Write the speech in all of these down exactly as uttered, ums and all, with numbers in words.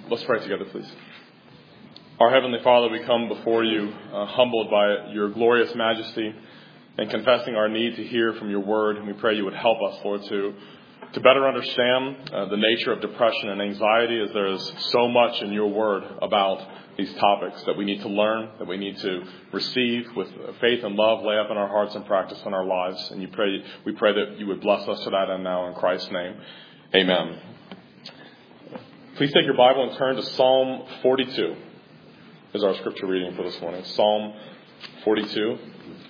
Let's pray together, please. Our Heavenly Father, we come before you uh, humbled by your glorious majesty and confessing our need to hear from your word. And we pray you would help us, Lord, to, to better understand uh, the nature of depression and anxiety, as there is so much in your word about these topics that we need to learn, that we need to receive with faith and love, lay up in our hearts and practice in our lives. And you pray, we pray that you would bless us to that end now in Christ's name. Amen. Please take your Bible and turn to Psalm forty-two. Is our scripture reading for this morning. Psalm forty-two.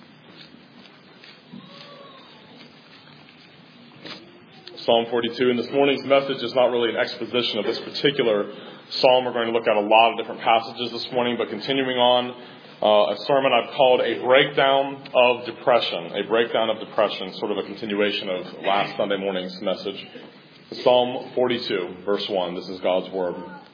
Psalm forty-two. And this morning's message is not really an exposition of this particular psalm. We're going to look at a lot of different passages this morning, but continuing on uh, a sermon I've called A Breakdown of Depression. A Breakdown of Depression, sort of a continuation of last Sunday morning's message. Psalm forty-two, verse one. This is God's word.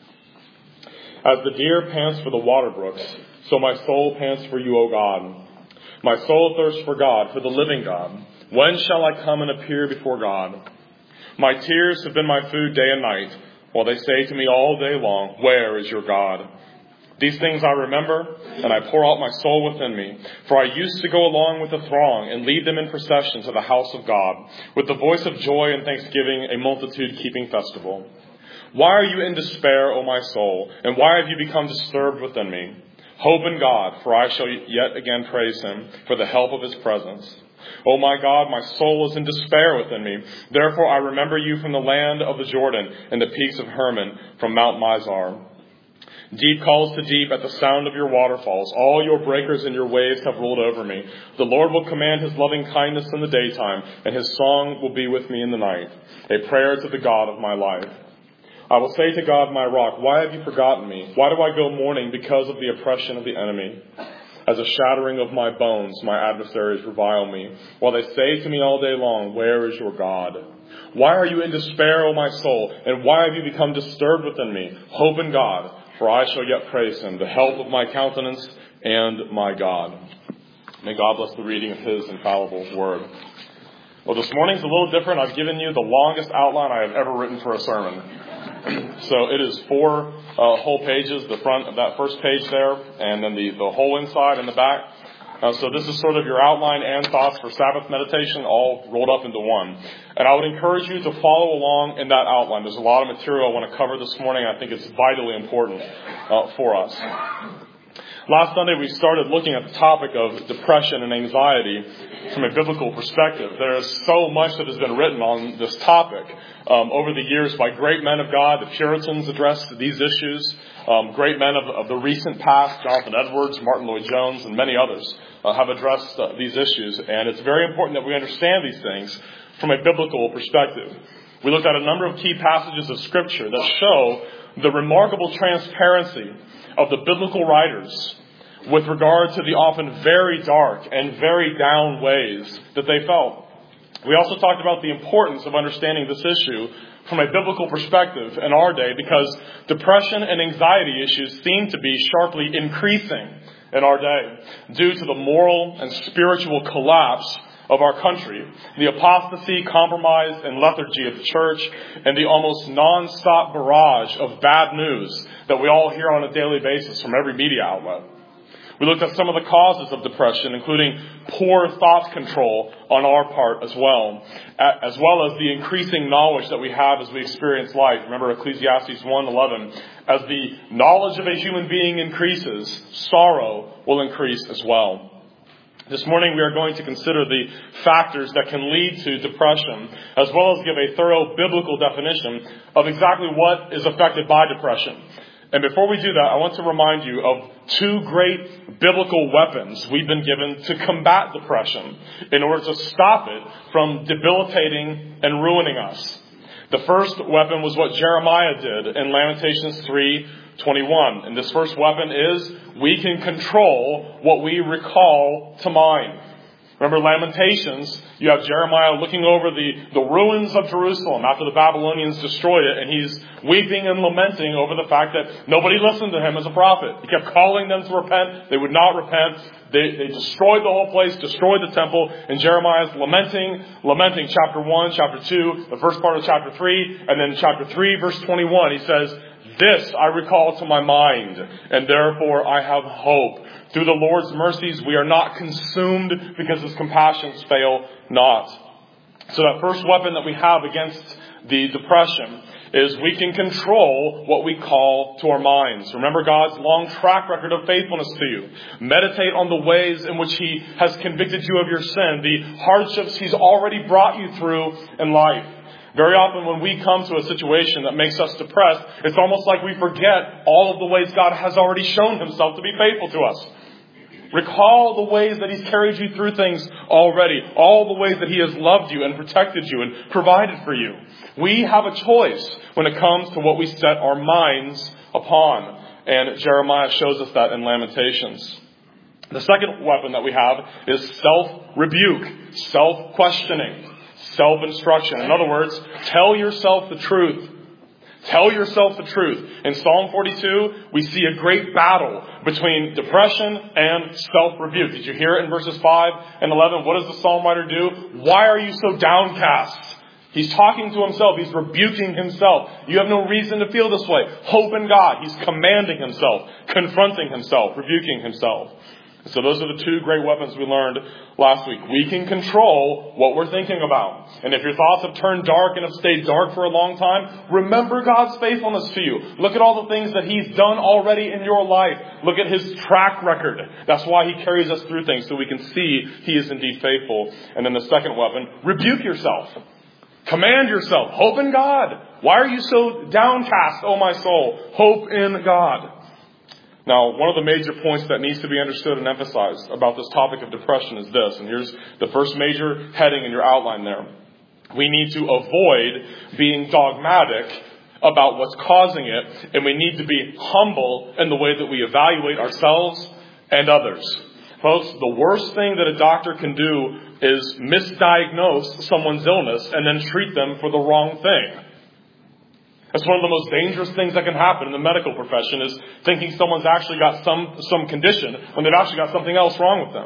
As the deer pants for the water brooks, so my soul pants for you, O God. My soul thirsts for God, for the living God. When shall I come and appear before God? My tears have been my food day and night, while they say to me all day long, where is your God? These things I remember, and I pour out my soul within me. For I used to go along with the throng and lead them in procession to the house of God, with the voice of joy and thanksgiving, a multitude keeping festival. Why are you in despair, O my soul, and why have you become disturbed within me? Hope in God, for I shall yet again praise him for the help of his presence. O my God, my soul is in despair within me. Therefore I remember you from the land of the Jordan and the peaks of Hermon, from Mount Mizar. Deep calls to deep at the sound of your waterfalls. All your breakers and your waves have rolled over me. The Lord will command his loving kindness in the daytime, and his song will be with me in the night, a prayer to the God of my life. I will say to God, my rock, why have you forgotten me? Why do I go mourning because of the oppression of the enemy? As a shattering of my bones, my adversaries revile me, while they say to me all day long, where is your God? Why are you in despair, O my soul, and why have you become disturbed within me? Hope in God, for I shall yet praise him, the help of my countenance and my God. May God bless the reading of his infallible word. Well, this morning's a little different. I've given you the longest outline I have ever written for a sermon. So it is four uh, whole pages, the front of that first page there, and then the, the whole inside and the back. Uh, so this is sort of your outline and thoughts for Sabbath meditation all rolled up into one. And I would encourage you to follow along in that outline. There's a lot of material I want to cover this morning. I think it's vitally important uh, for us. Last Sunday we started looking at the topic of depression and anxiety from a biblical perspective. There is so much that has been written on this topic um, over the years by great men of God. The Puritans addressed these issues. Um, great men of, of the recent past, Jonathan Edwards, Martin Lloyd-Jones, and many others uh, have addressed uh, these issues. And it's very important that we understand these things from a biblical perspective. We looked at a number of key passages of Scripture that show the remarkable transparency of the biblical writers with regard to the often very dark and very down ways that they felt. We also talked about the importance of understanding this issue from a biblical perspective in our day, because depression and anxiety issues seem to be sharply increasing in our day due to the moral and spiritual collapse of our country, the apostasy, compromise, and lethargy of the church, and the almost non-stop barrage of bad news that we all hear on a daily basis from every media outlet. We looked at some of the causes of depression, including poor thought control on our part as well, as well as the increasing knowledge that we have as we experience life. Remember Ecclesiastes one eleven, as the knowledge of a human being increases, sorrow will increase as well. This morning we are going to consider the factors that can lead to depression, as well as give a thorough biblical definition of exactly what is affected by depression. And before we do that, I want to remind you of two great biblical weapons we've been given to combat depression in order to stop it from debilitating and ruining us. The first weapon was what Jeremiah did in Lamentations three twenty-one. And this first weapon is we can control what we recall to mind. Remember Lamentations, you have Jeremiah looking over the, the ruins of Jerusalem after the Babylonians destroyed it, and he's weeping and lamenting over the fact that nobody listened to him as a prophet. He kept calling them to repent. They would not repent. They, they destroyed the whole place, destroyed the temple, and Jeremiah's lamenting, lamenting chapter one, chapter two, the first part of chapter three, and then chapter three, verse twenty-one, he says, This I recall to my mind, and therefore I have hope. Through the Lord's mercies we are not consumed, because His compassions fail not. So that first weapon that we have against the depression is we can control what we call to our minds. Remember God's long track record of faithfulness to you. Meditate on the ways in which He has convicted you of your sin, the hardships He's already brought you through in life. Very often when we come to a situation that makes us depressed, it's almost like we forget all of the ways God has already shown Himself to be faithful to us. Recall the ways that He's carried you through things already. All the ways that He has loved you and protected you and provided for you. We have a choice when it comes to what we set our minds upon. And Jeremiah shows us that in Lamentations. The second weapon that we have is self-rebuke, self-questioning, self-instruction. In other words, tell yourself the truth. Tell yourself the truth. In Psalm forty-two, we see a great battle between depression and self-rebuke. Did you hear it in verses five and eleven? What does the psalm writer do? Why are you so downcast? He's talking to himself. He's rebuking himself. You have no reason to feel this way. Hope in God. He's commanding himself, confronting himself, rebuking himself. So those are the two great weapons we learned last week. We can control what we're thinking about. And if your thoughts have turned dark and have stayed dark for a long time, remember God's faithfulness to you. Look at all the things that He's done already in your life. Look at His track record. That's why He carries us through things, so we can see He is indeed faithful. And then the second weapon, rebuke yourself. Command yourself. Hope in God. Why are you so downcast, O my soul? Hope in God. Now, one of the major points that needs to be understood and emphasized about this topic of depression is this. And here's the first major heading in your outline there. We need to avoid being dogmatic about what's causing it. And we need to be humble in the way that we evaluate ourselves and others. Folks, the worst thing that a doctor can do is misdiagnose someone's illness and then treat them for the wrong thing. That's one of the most dangerous things that can happen in the medical profession, is thinking someone's actually got some, some condition when they've actually got something else wrong with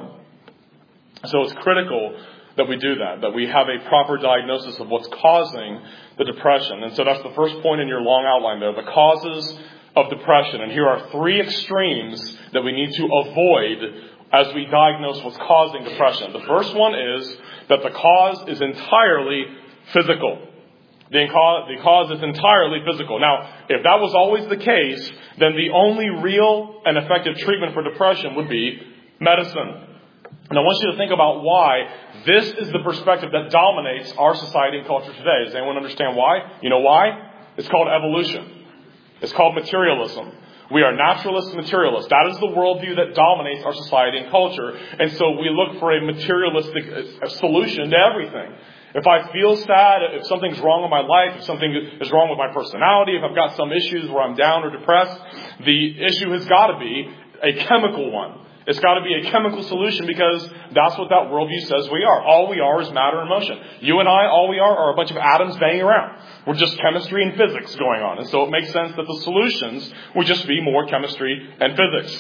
them. So it's critical that we do that, that we have a proper diagnosis of what's causing the depression. And so that's the first point in your long outline there, the causes of depression. And here are three extremes that we need to avoid as we diagnose what's causing depression. The first one is that the cause is entirely physical. The cause is entirely physical. Now, if that was always the case, then the only real and effective treatment for depression would be medicine. And I want you to think about why this is the perspective that dominates our society and culture today. Does anyone understand why? You know why? It's called evolution. It's called materialism. We are naturalist materialists. That is the worldview that dominates our society and culture. And so we look for a materialistic solution to everything. If I feel sad, if something's wrong with my life, if something is wrong with my personality, if I've got some issues where I'm down or depressed, the issue has got to be a chemical one. It's got to be a chemical solution, because that's what that worldview says we are. All we are is matter and motion. You and I, all we are are a bunch of atoms banging around. We're just chemistry and physics going on. And so it makes sense that the solutions would just be more chemistry and physics.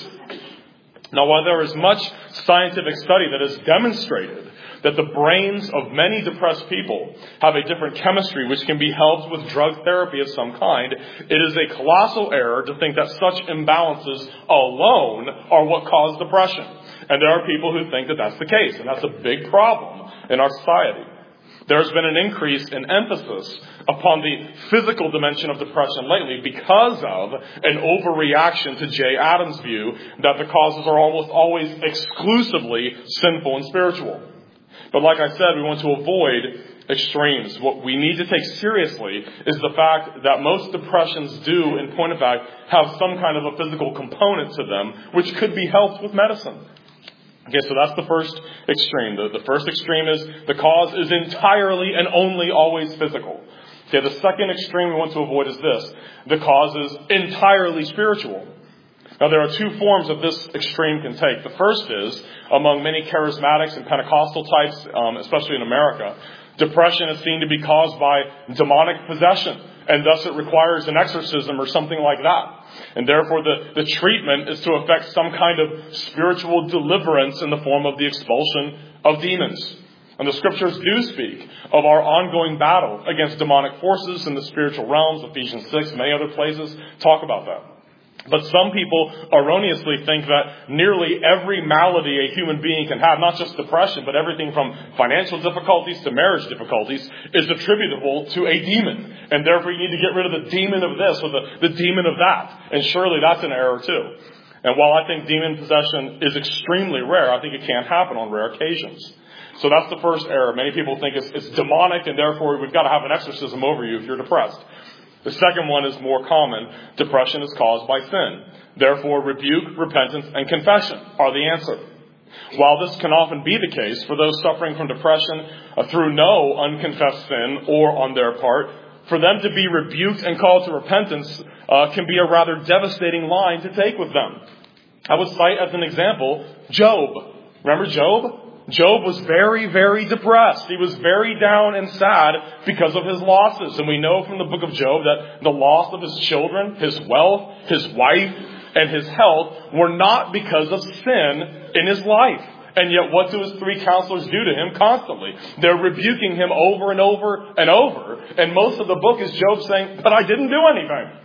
Now, while there is much scientific study that has demonstrated that the brains of many depressed people have a different chemistry which can be helped with drug therapy of some kind, it is a colossal error to think that such imbalances alone are what cause depression. And there are people who think that that's the case, and that's a big problem in our society. There's been an increase in emphasis upon the physical dimension of depression lately because of an overreaction to Jay Adams' view that the causes are almost always exclusively sinful and spiritual. But like I said, we want to avoid extremes. What we need to take seriously is the fact that most depressions do, in point of fact, have some kind of a physical component to them, which could be helped with medicine. Okay, so that's the first extreme. The, the first extreme is the cause is entirely and only always physical. Okay, the second extreme we want to avoid is this. The cause is entirely spiritual. Now, there are two forms that this extreme can take. The first is, among many charismatics and Pentecostal types, um, especially in America, depression is seen to be caused by demonic possession, and thus it requires an exorcism or something like that. And therefore, the, the treatment is to effect some kind of spiritual deliverance in the form of the expulsion of demons. And the scriptures do speak of our ongoing battle against demonic forces in the spiritual realms. Ephesians six, many other places talk about that. But some people erroneously think that nearly every malady a human being can have, not just depression, but everything from financial difficulties to marriage difficulties, is attributable to a demon. And therefore you need to get rid of the demon of this or the, the demon of that. And surely that's an error too. And while I think demon possession is extremely rare, I think it can happen on rare occasions. So that's the first error. Many people think it's, it's demonic and therefore we've got to have an exorcism over you if you're depressed. The second one is more common. Depression is caused by sin. Therefore, rebuke, repentance, and confession are the answer. While this can often be the case for those suffering from depression uh, through no unconfessed sin or on their part, for them to be rebuked and called to repentance uh, can be a rather devastating line to take with them. I would cite as an example Job. Remember Job? Job was very, very depressed. He was very down and sad because of his losses. And we know from the book of Job that the loss of his children, his wealth, his wife, and his health were not because of sin in his life. And yet what do his three counselors do to him constantly? They're rebuking him over and over and over. And most of the book is Job saying, but I didn't do anything.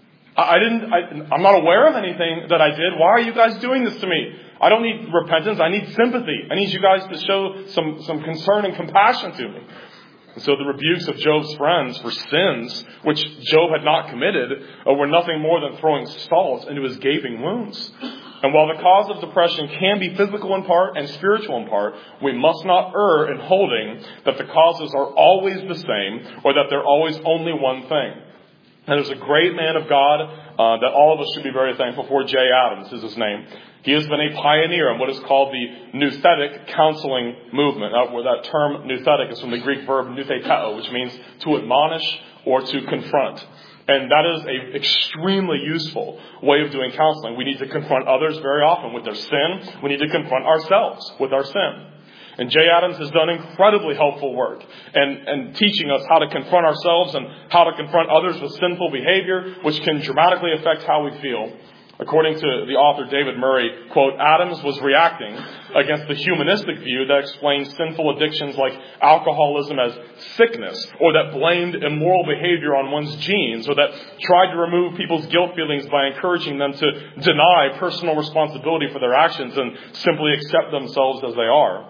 I didn't, I, I'm not aware of anything that I did. Why are you guys doing this to me? I don't need repentance. I need sympathy. I need you guys to show some, some concern and compassion to me. And so the rebukes of Job's friends for sins, which Job had not committed, uh, were nothing more than throwing salt into his gaping wounds. And while the cause of depression can be physical in part and spiritual in part, we must not err in holding that the causes are always the same or that they're always only one thing. And there's a great man of God uh, that all of us should be very thankful for. Jay Adams is his name. He has been a pioneer in what is called the nouthetic counseling movement. Uh, where that term nouthetic is from the Greek verb noutheteo, which means to admonish or to confront. And that is an extremely useful way of doing counseling. We need to confront others very often with their sin. We need to confront ourselves with our sin. And Jay Adams has done incredibly helpful work and, and teaching us how to confront ourselves and how to confront others with sinful behavior, which can dramatically affect how we feel. According to the author David Murray, quote, Adams was reacting against the humanistic view that explains sinful addictions like alcoholism as sickness, or that blamed immoral behavior on one's genes, or that tried to remove people's guilt feelings by encouraging them to deny personal responsibility for their actions and simply accept themselves as they are.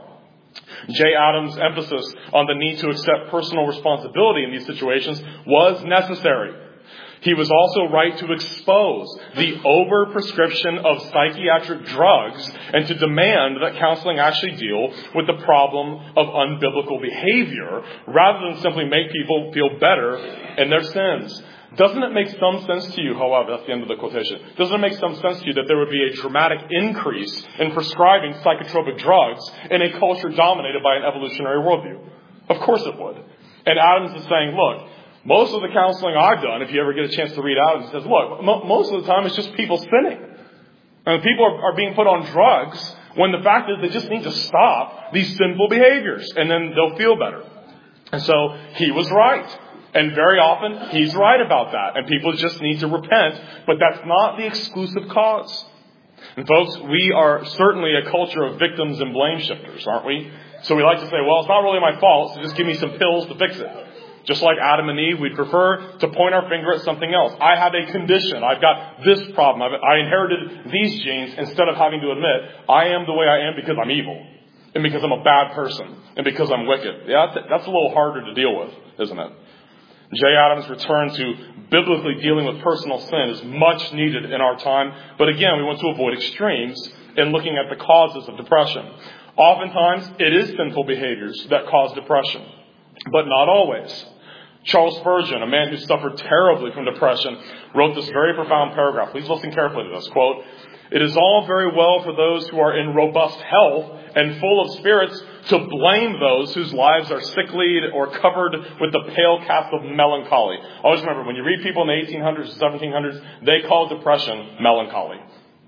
Jay Adams' emphasis on the need to accept personal responsibility in these situations was necessary. He was also right to expose the overprescription of psychiatric drugs and to demand that counseling actually deal with the problem of unbiblical behavior rather than simply make people feel better in their sins. Doesn't it make some sense to you, however, that's the end of the quotation, doesn't it make some sense to you that there would be a dramatic increase in prescribing psychotropic drugs in a culture dominated by an evolutionary worldview? Of course it would. And Adams is saying, look, most of the counseling I've done, if you ever get a chance to read out, it says, look, mo- most of the time it's just people sinning. And people are, are being put on drugs when the fact is they just need to stop these sinful behaviors and then they'll feel better. And so he was right. And very often he's right about that. And people just need to repent. But that's not the exclusive cause. And folks, we are certainly a culture of victims and blame shifters, aren't we? So we like to say, well, it's not really my fault, so just give me some pills to fix it. Just like Adam and Eve, we'd prefer to point our finger at something else. I have a condition. I've got this problem. I've, I inherited these genes instead of having to admit, I am the way I am because I'm evil. And because I'm a bad person. And because I'm wicked. Yeah, that's, that's a little harder to deal with, isn't it? Jay Adams' return to biblically dealing with personal sin is much needed in our time. But again, we want to avoid extremes in looking at the causes of depression. Oftentimes, it is sinful behaviors that cause depression. But not always. Charles Spurgeon, a man who suffered terribly from depression, wrote this very profound paragraph. Please listen carefully to this. Quote, "It is all very well for those who are in robust health and full of spirits to blame those whose lives are sicklied or covered with the pale cast of melancholy." Always remember, when you read people in the eighteen hundreds and seventeen hundreds, they call depression melancholy.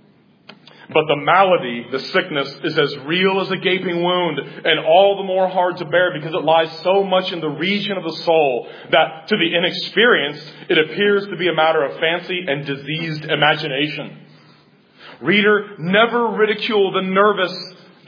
But the malady, the sickness, is as real as a gaping wound and all the more hard to bear because it lies so much in the region of the soul that to the inexperienced, it appears to be a matter of fancy and diseased imagination. Reader, never ridicule the nervous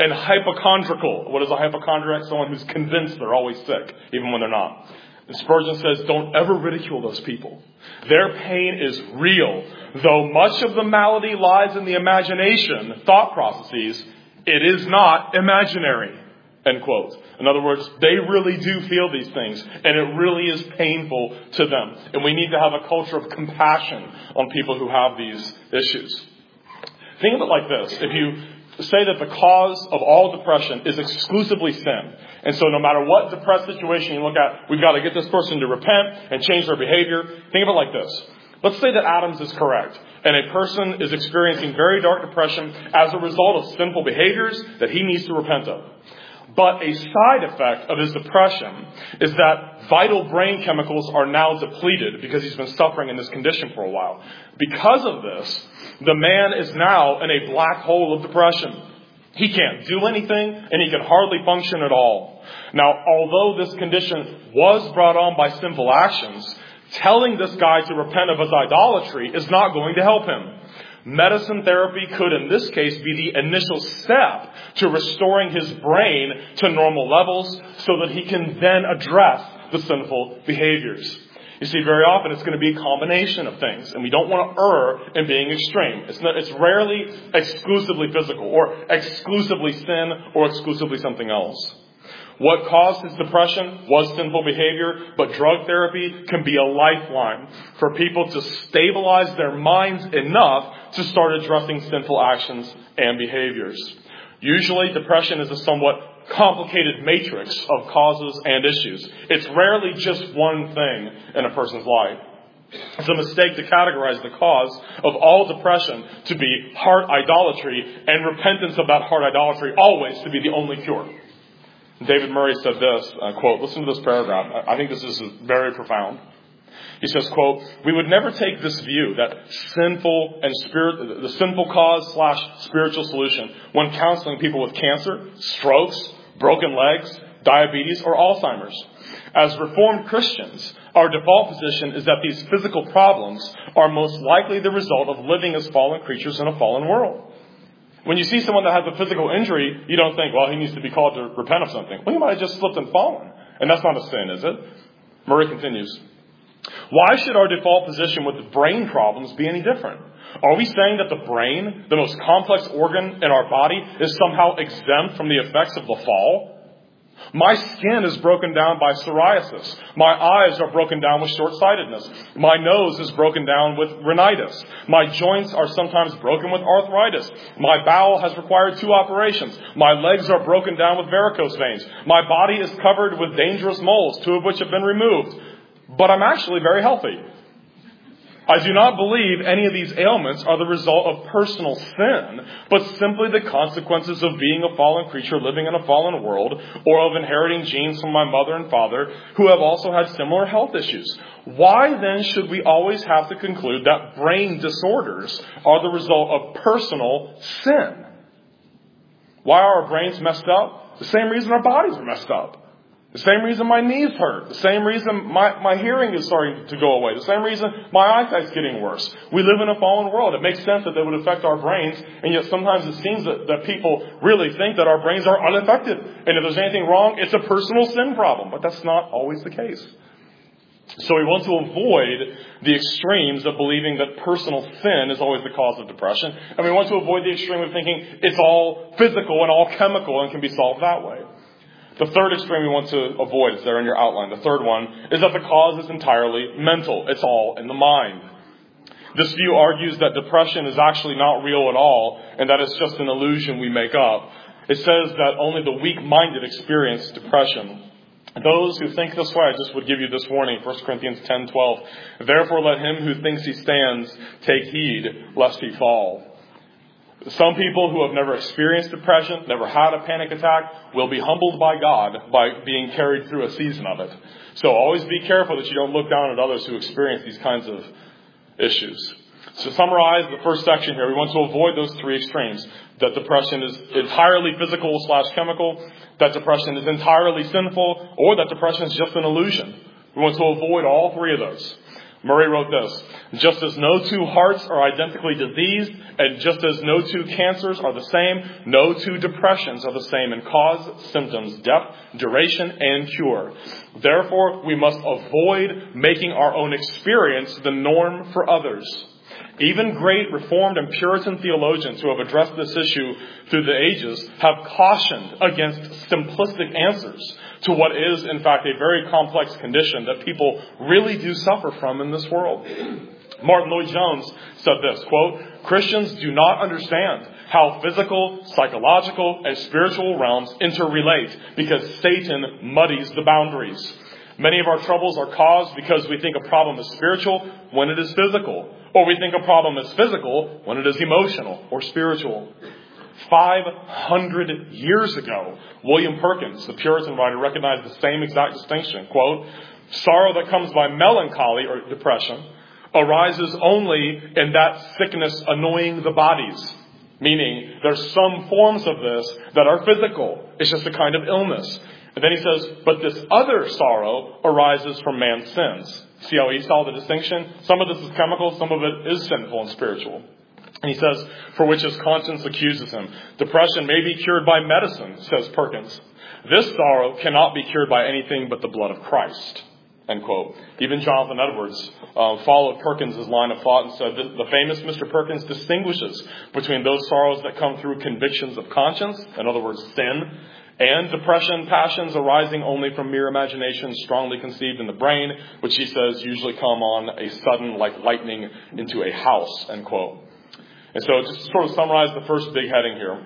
And hypochondriacal. What is a hypochondriac? Someone who's convinced they're always sick, even when they're not. And Spurgeon says, don't ever ridicule those people. Their pain is real. Though much of the malady lies in the imagination, thought processes, it is not imaginary. End quote. In other words, they really do feel these things, and it really is painful to them. And we need to have a culture of compassion on people who have these issues. Think of it like this. If you say that the cause of all depression is exclusively sin, and so no matter what depressed situation you look at, we've got to get this person to repent and change their behavior. Think of it like this. Let's say that Adams is correct, and a person is experiencing very dark depression as a result of sinful behaviors that he needs to repent of. But a side effect of his depression is that vital brain chemicals are now depleted because he's been suffering in this condition for a while. Because of this, the man is now in a black hole of depression. He can't do anything, and he can hardly function at all. Now, although this condition was brought on by sinful actions, telling this guy to repent of his idolatry is not going to help him. Medicine therapy could, in this case, be the initial step to restoring his brain to normal levels so that he can then address the sinful behaviors. You see, very often it's going to be a combination of things, and we don't want to err in being extreme. It's not, it's rarely exclusively physical or exclusively sin or exclusively something else. What caused his depression was sinful behavior, but drug therapy can be a lifeline for people to stabilize their minds enough to start addressing sinful actions and behaviors. Usually, depression is a somewhat complicated matrix of causes and issues. It's rarely just one thing in a person's life. It's a mistake to categorize the cause of all depression to be heart idolatry and repentance of that heart idolatry always to be the only cure. David Murray said this, uh, quote, listen to this paragraph. I think this is very profound. He says, quote, we would never take this view that sinful and spirit, the sinful cause slash spiritual solution when counseling people with cancer, strokes, broken legs, diabetes, or Alzheimer's. As Reformed Christians, our default position is that these physical problems are most likely the result of living as fallen creatures in a fallen world. When you see someone that has a physical injury, you don't think, well, he needs to be called to repent of something. Well, he might have just slipped and fallen. And that's not a sin, is it? Murray continues. Why should our default position with the brain problems be any different? Are we saying that the brain, the most complex organ in our body, is somehow exempt from the effects of the fall? My skin is broken down by psoriasis. My eyes are broken down with short-sightedness. My nose is broken down with rhinitis. My joints are sometimes broken with arthritis. My bowel has required two operations. My legs are broken down with varicose veins. My body is covered with dangerous moles, two of which have been removed. But I'm actually very healthy. I do not believe any of these ailments are the result of personal sin, but simply the consequences of being a fallen creature living in a fallen world, or of inheriting genes from my mother and father who have also had similar health issues. Why then should we always have to conclude that brain disorders are the result of personal sin? Why are our brains messed up? The same reason our bodies are messed up. The same reason my knees hurt. The same reason my, my hearing is starting to go away. The same reason my eyesight's getting worse. We live in a fallen world. It makes sense that they would affect our brains, and yet sometimes it seems that, that people really think that our brains are unaffected. And if there's anything wrong, it's a personal sin problem. But that's not always the case. So we want to avoid the extremes of believing that personal sin is always the cause of depression. And we want to avoid the extreme of thinking it's all physical and all chemical and can be solved that way. The third extreme we want to avoid is there in your outline. The third one is that the cause is entirely mental. It's all in the mind. This view argues that depression is actually not real at all and that it's just an illusion we make up. It says that only the weak-minded experience depression. Those who think this way, I just would give you this warning, First Corinthians ten twelve. Therefore let him who thinks he stands take heed lest he fall. Some people who have never experienced depression, never had a panic attack, will be humbled by God by being carried through a season of it. So always be careful that you don't look down at others who experience these kinds of issues. To summarize the first section here, we want to avoid those three extremes. That depression is entirely physical slash chemical, that depression is entirely sinful, or that depression is just an illusion. We want to avoid all three of those. Murray wrote this: just as no two hearts are identically diseased, and just as no two cancers are the same, no two depressions are the same in cause, symptoms, depth, duration, and cure. Therefore, we must avoid making our own experience the norm for others. Even great Reformed and Puritan theologians who have addressed this issue through the ages have cautioned against simplistic answers to what is, in fact, a very complex condition that people really do suffer from in this world. Martin Lloyd-Jones said this, quote, "Christians do not understand how physical, psychological, and spiritual realms interrelate because Satan muddies the boundaries. Many of our troubles are caused because we think a problem is spiritual when it is physical, or we think a problem is physical when it is emotional or spiritual." Five hundred years ago, William Perkins, the Puritan writer, recognized the same exact distinction. Quote, "Sorrow that comes by melancholy or depression arises only in that sickness annoying the bodies." Meaning, there's some forms of this that are physical. It's just a kind of illness. And then he says, but this other sorrow arises from man's sins. See how he saw the distinction? Some of this is chemical, some of it is sinful and spiritual. And he says, for which his conscience accuses him. Depression may be cured by medicine, says Perkins. This sorrow cannot be cured by anything but the blood of Christ. End quote. Even Jonathan Edwards uh, followed Perkins' line of thought and said that the famous Mister Perkins distinguishes between those sorrows that come through convictions of conscience, in other words, sin, and depression passions arising only from mere imagination strongly conceived in the brain, which he says usually come on a sudden like lightning into a house, end quote. And so just to sort of summarize the first big heading here,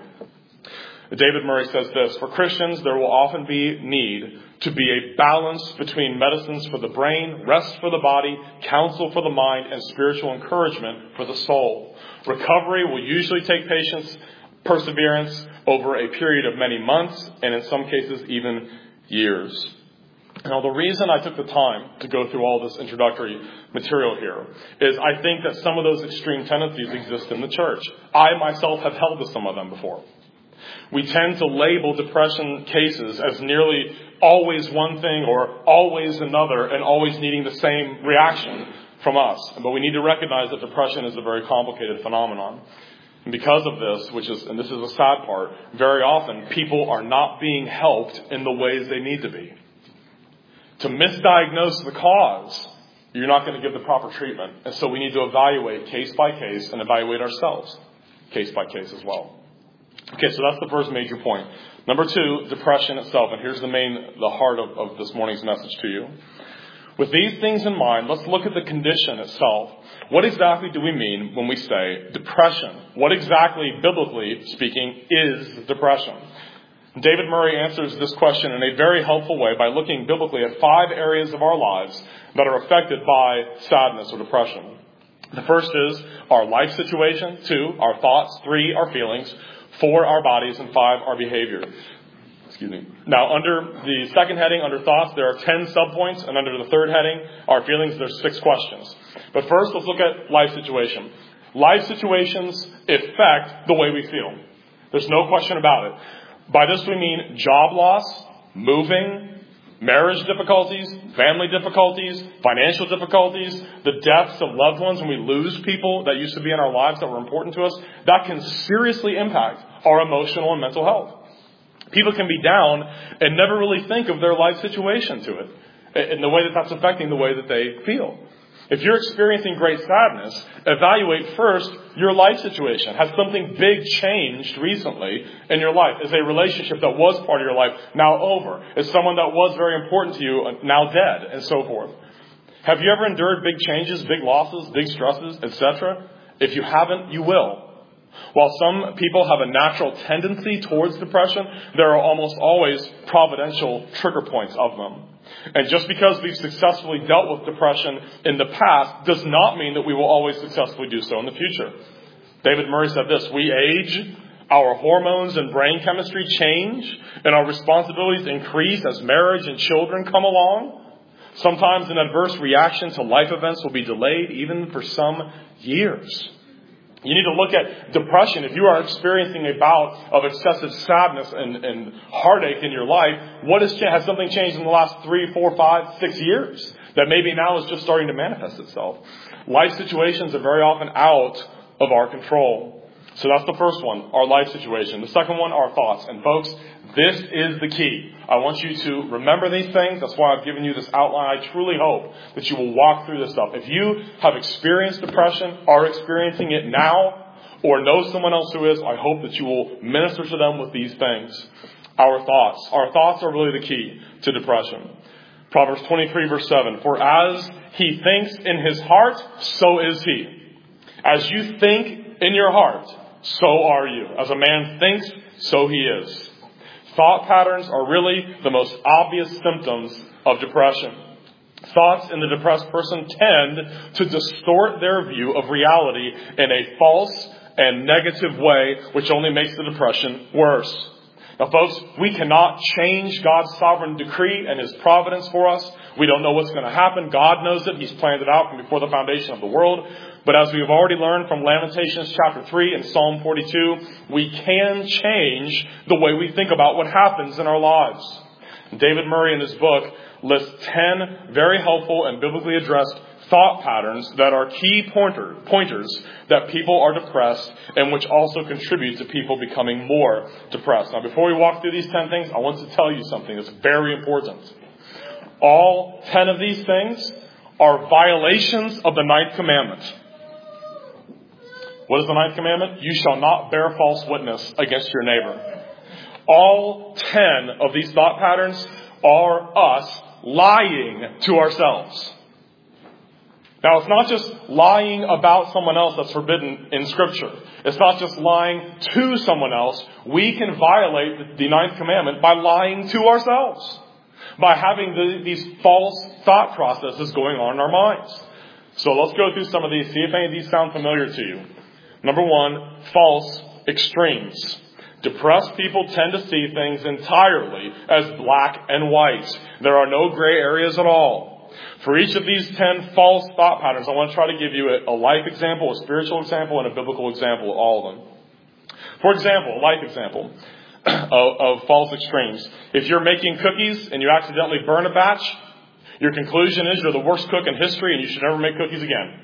David Murray says this: for Christians, there will often be need to be a balance between medicines for the brain, rest for the body, counsel for the mind, and spiritual encouragement for the soul. Recovery will usually take patience, perseverance over a period of many months, and in some cases even years. Now, the reason I took the time to go through all this introductory material here is I think that some of those extreme tendencies exist in the church. I myself have held to some of them before. We tend to label depression cases as nearly always one thing or always another and always needing the same reaction from us. But we need to recognize that depression is a very complicated phenomenon. And because of this, which is, and this is a sad part, very often people are not being helped in the ways they need to be. To misdiagnose the cause, you're not going to give the proper treatment. And so we need to evaluate case by case and evaluate ourselves case by case as well. Okay, so that's the first major point. Number two, depression itself. And here's the main, the heart of, of this morning's message to you. With these things in mind, let's look at the condition itself. What exactly do we mean when we say depression? What exactly, biblically speaking, is depression? David Murray answers this question in a very helpful way by looking biblically at five areas of our lives that are affected by sadness or depression. The first is our life situation. Two, our thoughts. Three, our feelings. Four, our bodies. And five, our behavior. Excuse me. Now, under the second heading, under thoughts, there are ten subpoints. And under the third heading, our feelings, there's six questions. But first, let's look at life situation. Life situations affect the way we feel. There's no question about it. By this we mean job loss, moving, marriage difficulties, family difficulties, financial difficulties, the deaths of loved ones when we lose people that used to be in our lives that were important to us. That can seriously impact our emotional and mental health. People can be down and never really think of their life situation to it, in the way that that's affecting the way that they feel. If you're experiencing great sadness, evaluate first your life situation. Has something big changed recently in your life? Is a relationship that was part of your life now over? Is someone that was very important to you now dead? And so forth. Have you ever endured big changes, big losses, big stresses, et cetera? If you haven't, you will. While some people have a natural tendency towards depression, there are almost always providential trigger points of them. And just because we've successfully dealt with depression in the past does not mean that we will always successfully do so in the future. David Murray said this: we age, our hormones and brain chemistry change, and our responsibilities increase as marriage and children come along. Sometimes an adverse reaction to life events will be delayed even for some years. You need to look at depression. If you are experiencing a bout of excessive sadness and, and heartache in your life, what has, has something changed in the last three, four, five, six years that maybe now is just starting to manifest itself. Life situations are very often out of our control. So that's the first one, our life situation. The second one, our thoughts. And folks, this is the key. I want you to remember these things. That's why I've given you this outline. I truly hope that you will walk through this stuff. If you have experienced depression, are experiencing it now, or know someone else who is, I hope that you will minister to them with these things. Our thoughts. Our thoughts are really the key to depression. Proverbs twenty-three, verse seven. For as he thinks in his heart, so is he. As you think in your heart, so are you. As a man thinks, so he is. Thought patterns are really the most obvious symptoms of depression. Thoughts in the depressed person tend to distort their view of reality in a false and negative way, which only makes the depression worse. Now, folks, we cannot change God's sovereign decree and His providence for us. We don't know what's going to happen. God knows it. He's planned it out from before the foundation of the world. But as we have already learned from Lamentations chapter three and Psalm forty-two, we can change the way we think about what happens in our lives. David Murray in his book lists ten very helpful and biblically addressed thought patterns that are key pointer, pointers that people are depressed and which also contribute to people becoming more depressed. Now, before we walk through these ten things, I want to tell you something that's very important. All ten of these things are violations of the ninth commandment. What is the ninth commandment? You shall not bear false witness against your neighbor. All ten of these thought patterns are us lying to ourselves. Now, it's not just lying about someone else that's forbidden in Scripture. It's not just lying to someone else. We can violate the ninth commandment by lying to ourselves, by having the, these false thought processes going on in our minds. So let's go through some of these, see if any of these sound familiar to you. Number one, false extremes. Depressed people tend to see things entirely as black and white. There are no gray areas at all. For each of these ten false thought patterns, I want to try to give you a, a life example, a spiritual example, and a biblical example of all of them. For example, a life example of, of false extremes. If you're making cookies and you accidentally burn a batch, your conclusion is you're the worst cook in history and you should never make cookies again.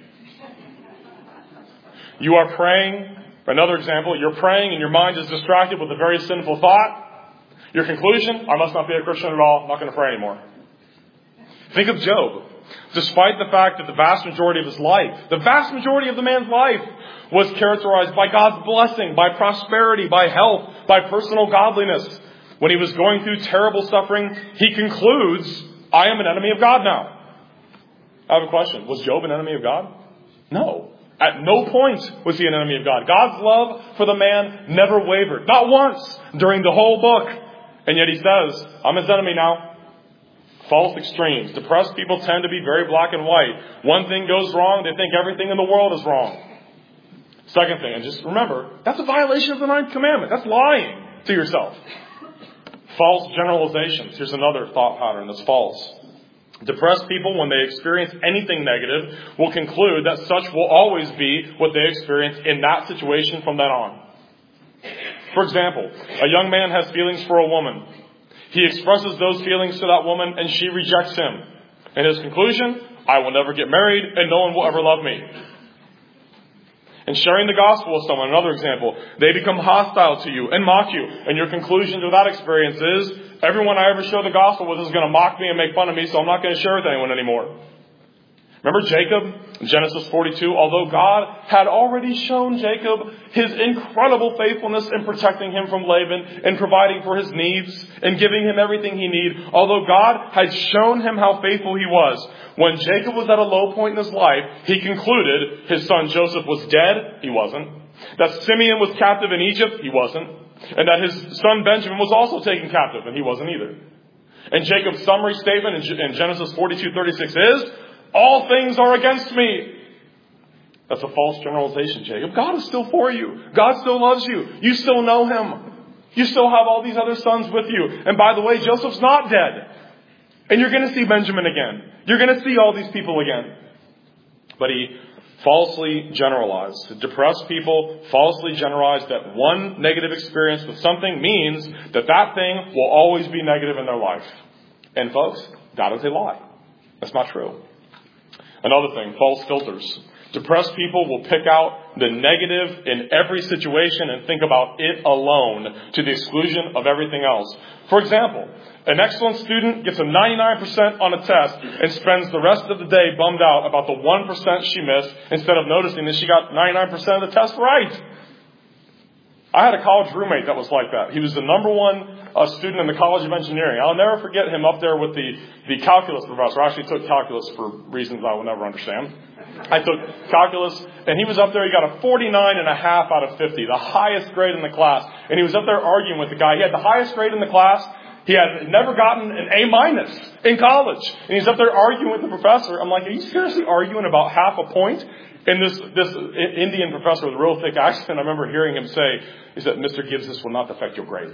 You are praying, another example, you're praying and your mind is distracted with a very sinful thought. Your conclusion, I must not be a Christian at all, I'm not going to pray anymore. Think of Job. Despite the fact that the vast majority of his life, the vast majority of the man's life was characterized by God's blessing, by prosperity, by health, by personal godliness. When he was going through terrible suffering, he concludes, I am an enemy of God now. I have a question. Was Job an enemy of God? No. At no point was he an enemy of God. God's love for the man never wavered. Not once during the whole book. And yet he says, I'm his enemy now. False extremes. Depressed people tend to be very black and white. One thing goes wrong, they think everything in the world is wrong. Second thing, and just remember, that's a violation of the ninth commandment. That's lying to yourself. False generalizations. Here's another thought pattern that's false. Depressed people, when they experience anything negative, will conclude that such will always be what they experience in that situation from then on. For example, a young man has feelings for a woman. He expresses those feelings to that woman and she rejects him. And his conclusion, I will never get married and no one will ever love me. And sharing the gospel with someone, another example, they become hostile to you and mock you. And your conclusion to that experience is, everyone I ever share the gospel with is going to mock me and make fun of me, so I'm not going to share with anyone anymore. Remember Jacob in Genesis forty-two? Although God had already shown Jacob his incredible faithfulness in protecting him from Laban and providing for his needs and giving him everything he needed. Although God had shown him how faithful he was, when Jacob was at a low point in his life, he concluded his son Joseph was dead. He wasn't. That Simeon was captive in Egypt. He wasn't. And that his son Benjamin was also taken captive. And he wasn't either. And Jacob's summary statement in Genesis forty-two thirty-six is, all things are against me. That's a false generalization, Jacob. God is still for you. God still loves you. You still know Him. You still have all these other sons with you. And by the way, Joseph's not dead. And you're going to see Benjamin again. You're going to see all these people again. But he falsely generalized. Depressed people falsely generalize that one negative experience with something means that that thing will always be negative in their life. And folks, that is a lie. That's not true. Another thing, false filters. Depressed people will pick out the negative in every situation and think about it alone to the exclusion of everything else. For example, an excellent student gets a ninety-nine percent on a test and spends the rest of the day bummed out about the one percent she missed instead of noticing that she got ninety-nine percent of the test right. I had a college roommate that was like that. He was the number one uh, student in the College of Engineering. I'll never forget him up there with the, the calculus professor. I actually took calculus for reasons I will never understand. I took calculus, and he was up there. He got a forty-nine and a half out of fifty, the highest grade in the class. And he was up there arguing with the guy. He had the highest grade in the class. He had never gotten an A minus in college. And he's up there arguing with the professor. I'm like, are you seriously arguing about half a point? And this, this Indian professor with a real thick accent, I remember hearing him say, he said, Mister Gibbs, this will not affect your grade.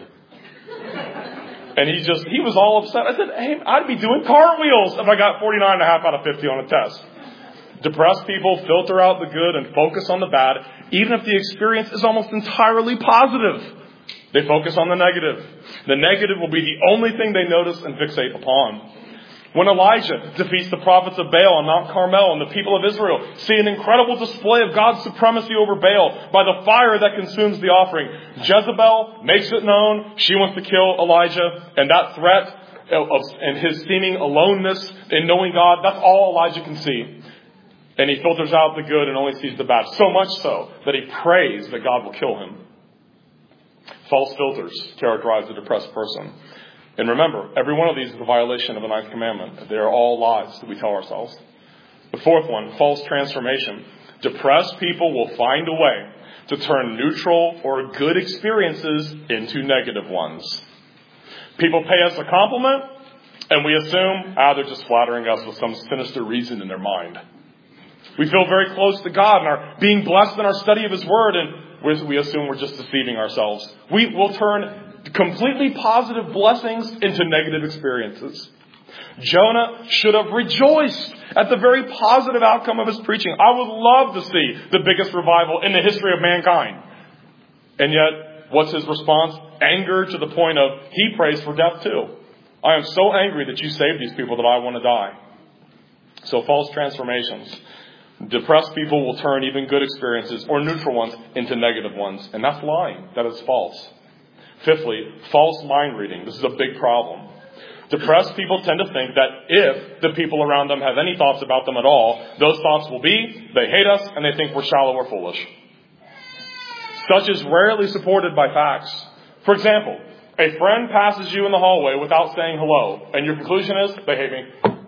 And he just, he was all upset. I said, hey, I'd be doing cartwheels if I got forty-nine and a half out of fifty on a test. Depressed people filter out the good and focus on the bad, even if the experience is almost entirely positive. They focus on the negative. The negative will be the only thing they notice and fixate upon. When Elijah defeats the prophets of Baal on Mount Carmel and the people of Israel see an incredible display of God's supremacy over Baal by the fire that consumes the offering, Jezebel makes it known she wants to kill Elijah, and that threat of, and his seeming aloneness in knowing God, that's all Elijah can see. And he filters out the good and only sees the bad. So much so that he prays that God will kill him. False filters characterize a depressed person. And remember, every one of these is a violation of the ninth commandment. They are all lies that we tell ourselves. The fourth one, false transformation. Depressed people will find a way to turn neutral or good experiences into negative ones. People pay us a compliment, and we assume, ah, they're just flattering us with some sinister reason in their mind. We feel very close to God and are being blessed in our study of His Word, and we assume we're just deceiving ourselves. We will turn completely positive blessings into negative experiences. Jonah should have rejoiced at the very positive outcome of his preaching. I would love to see the biggest revival in the history of mankind. And yet, what's his response? Anger to the point of he prays for death too. I am so angry that you saved these people that I want to die. So false transformations. Depressed people will turn even good experiences or neutral ones into negative ones. And that's lying. That is false. Fifthly, false mind reading. This is a big problem. Depressed people tend to think that if the people around them have any thoughts about them at all, those thoughts will be, they hate us and they think we're shallow or foolish. Such is rarely supported by facts. For example, a friend passes you in the hallway without saying hello, and your conclusion is, they hate me.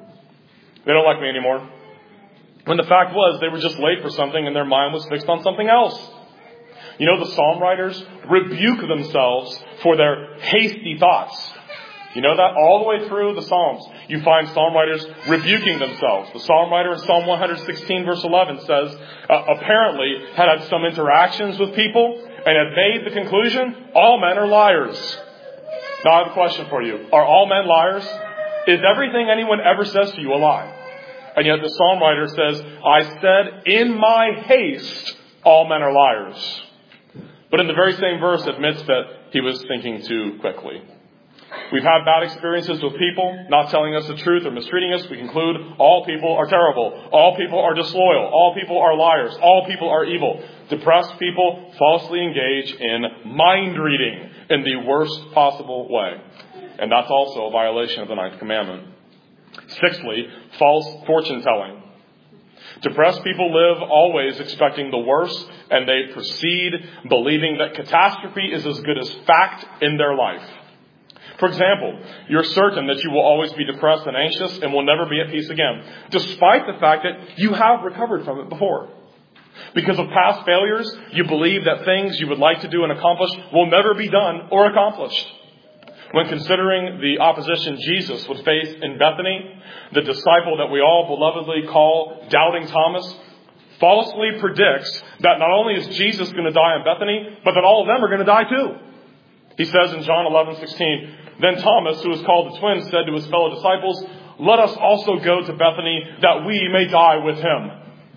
They don't like me anymore. When the fact was, they were just late for something and their mind was fixed on something else. You know, the psalm writers rebuke themselves for their hasty thoughts. You know that all the way through the Psalms, you find psalm writers rebuking themselves. The psalm writer in Psalm one sixteen verse eleven says, uh, apparently had had some interactions with people and had made the conclusion, all men are liars. Now I have a question for you. Are all men liars? Is everything anyone ever says to you a lie? And yet the psalm writer says, I said in my haste, all men are liars. But in the very same verse admits that he was thinking too quickly. We've had bad experiences with people not telling us the truth or mistreating us. We conclude all people are terrible. All people are disloyal. All people are liars. All people are evil. Depressed people falsely engage in mind reading in the worst possible way. And that's also a violation of the ninth commandment. Sixthly, false fortune telling. Depressed people live always expecting the worst, and they proceed believing that catastrophe is as good as fact in their life. For example, you're certain that you will always be depressed and anxious and will never be at peace again, despite the fact that you have recovered from it before. Because of past failures, you believe that things you would like to do and accomplish will never be done or accomplished. When considering the opposition Jesus would face in Bethany, the disciple that we all belovedly call Doubting Thomas falsely predicts that not only is Jesus going to die in Bethany, but that all of them are going to die too. He says in John eleven sixteen, then Thomas, who is called the twin, said to his fellow disciples, let us also go to Bethany that we may die with him.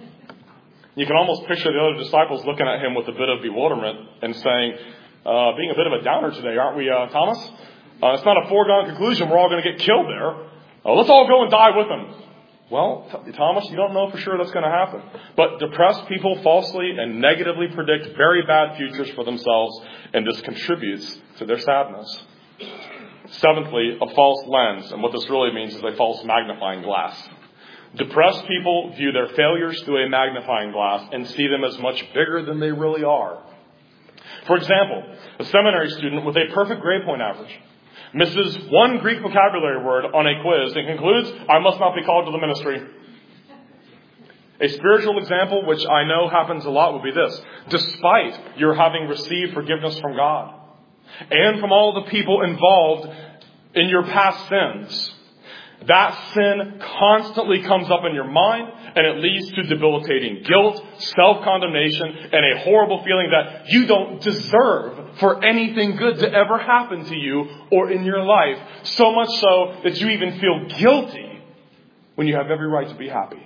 You can almost picture the other disciples looking at him with a bit of bewilderment and saying, uh, being a bit of a downer today, aren't we, uh, Thomas? Uh, it's not a foregone conclusion we're all going to get killed there. Uh, let's all go and die with him. Well, Thomas, you don't know for sure that's going to happen. But depressed people falsely and negatively predict very bad futures for themselves, and this contributes to their sadness. Seventhly, a false lens. And what this really means is a false magnifying glass. Depressed people view their failures through a magnifying glass and see them as much bigger than they really are. For example, a seminary student with a perfect grade point average misses one Greek vocabulary word on a quiz and concludes, I must not be called to the ministry. A spiritual example, which I know happens a lot, would be this. Despite your having received forgiveness from God and from all the people involved in your past sins, that sin constantly comes up in your mind, and it leads to debilitating guilt, self-condemnation, and a horrible feeling that you don't deserve for anything good to ever happen to you or in your life. So much so that you even feel guilty when you have every right to be happy.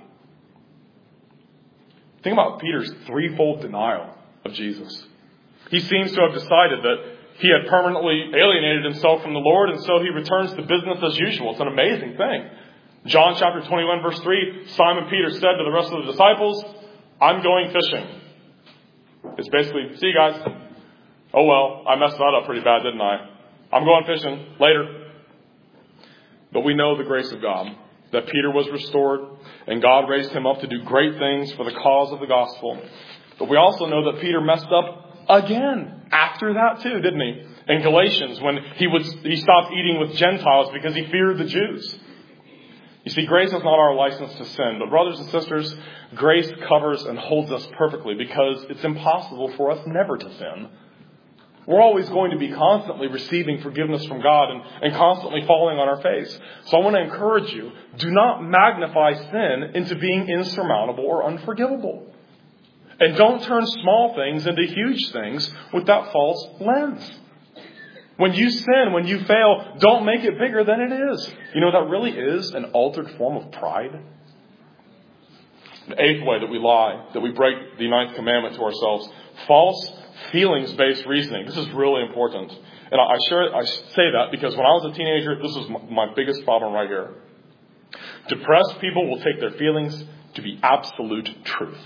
Think about Peter's threefold denial of Jesus. He seems to have decided that he had permanently alienated himself from the Lord, and so he returns to business as usual. It's an amazing thing. John chapter twenty-one, verse three, Simon Peter said to the rest of the disciples, I'm going fishing. It's basically, see you guys. Oh well, I messed that up pretty bad, didn't I? I'm going fishing. Later. But we know the grace of God, that Peter was restored, and God raised him up to do great things for the cause of the gospel. But we also know that Peter messed up again after that too, didn't he? In Galatians, when he would he stopped eating with Gentiles because he feared the Jews. You see, grace is not our license to sin. But brothers and sisters, grace covers and holds us perfectly because it's impossible for us never to sin. We're always going to be constantly receiving forgiveness from God and, and constantly falling on our face. So I want to encourage you, do not magnify sin into being insurmountable or unforgivable. And don't turn small things into huge things with that false lens. When you sin, when you fail, don't make it bigger than it is. You know, that really is an altered form of pride. The eighth way that we lie, that we break the ninth commandment to ourselves, false feelings-based reasoning. This is really important. And I, share, I say that because when I was a teenager, this was my, my biggest problem right here. Depressed people will take their feelings to be absolute truth.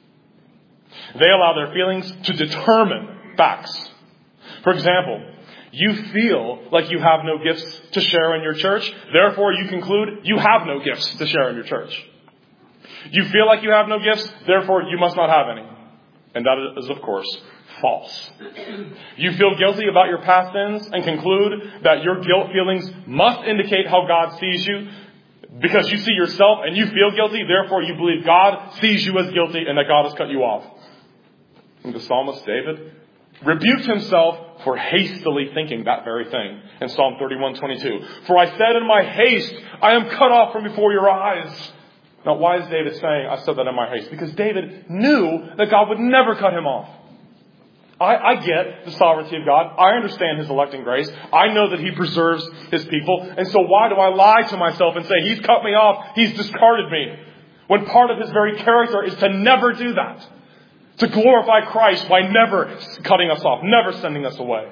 They allow their feelings to determine facts. For example, you feel like you have no gifts to share in your church. Therefore, you conclude you have no gifts to share in your church. You feel like you have no gifts. Therefore, you must not have any. And that is, of course, false. You feel guilty about your past sins and conclude that your guilt feelings must indicate how God sees you. Because you see yourself and you feel guilty. Therefore, you believe God sees you as guilty and that God has cut you off. And the psalmist David rebuked himself for hastily thinking that very thing in Psalm thirty-one twenty-two. For I said in my haste, I am cut off from before your eyes. Now, why is David saying, I said that in my haste? Because David knew that God would never cut him off. I, I get the sovereignty of God. I understand his electing grace. I know that he preserves his people. And so why do I lie to myself and say, he's cut me off, he's discarded me? When part of his very character is to never do that. To glorify Christ by never cutting us off, never sending us away.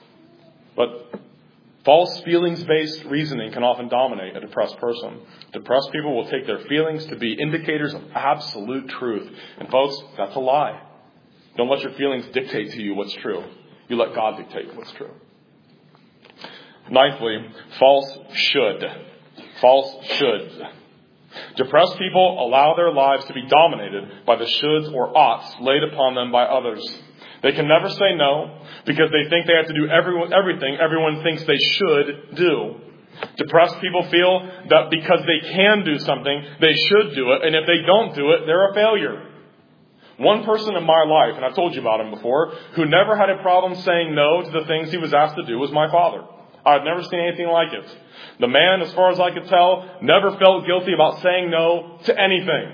But false feelings-based reasoning can often dominate a depressed person. Depressed people will take their feelings to be indicators of absolute truth. And folks, that's a lie. Don't let your feelings dictate to you what's true. You let God dictate what's true. Ninthly, false should. False shoulds. Depressed people allow their lives to be dominated by the shoulds or oughts laid upon them by others. They can never say no because they think they have to do everyone, everything everyone thinks they should do. Depressed people feel that because they can do something, they should do it. And if they don't do it, they're a failure. One person in my life, and I've told you about him before, who never had a problem saying no to the things he was asked to do was my father. I've never seen anything like it. The man, as far as I could tell, never felt guilty about saying no to anything.